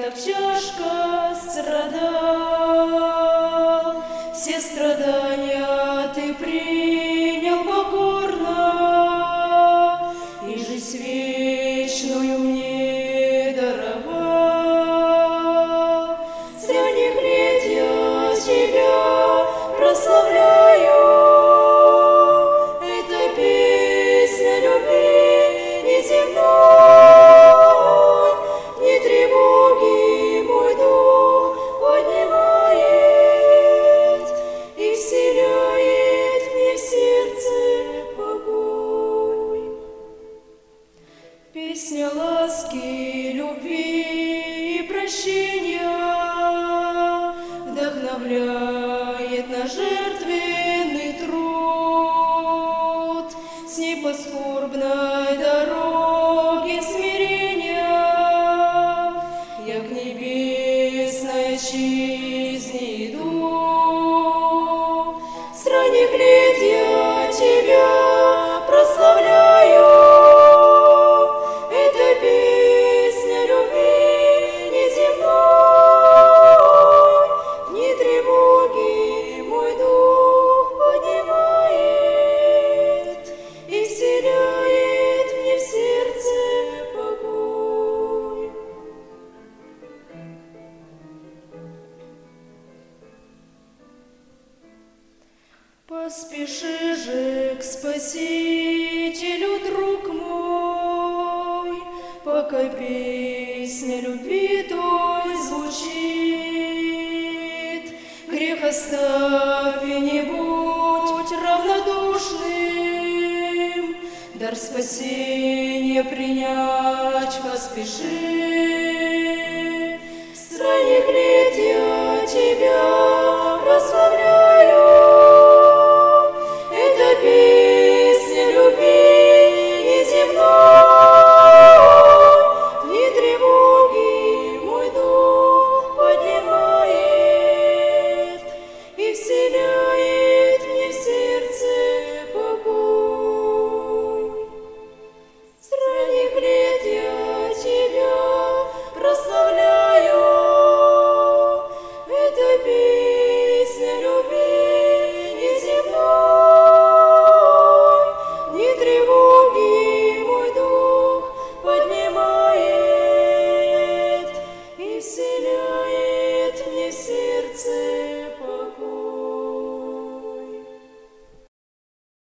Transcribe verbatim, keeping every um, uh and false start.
как чашка, страдал. Все страдания ты принял покорно, и жизнь вечную мне даровал. С ранних лет я тебя прославляю. Это песня любви неземной, не тревоги мой дух поднимает и вселяет мне в сердце покой. Песня ласки, любви и прощения вдохновляет на жертвенный труд. С ней по скорбной дороге смирения я к небесной отчизне иду. С ранних лет я тебя прославляю. Это песня любви неземной, не тревоги мой дух поднимает и вселяет мне в сердце покой. Поспеши же к Спасителю, друг мой, пока песня любви той звучит. Грех оставь и не будь равнодушным, дар спасения принять поспеши. С ранних лет я тебя прославляю. Это песня любви неземной, не тревоги мой дух поднимает и вселяет мне в сердце покой. С ранних лет я тебя прославляю.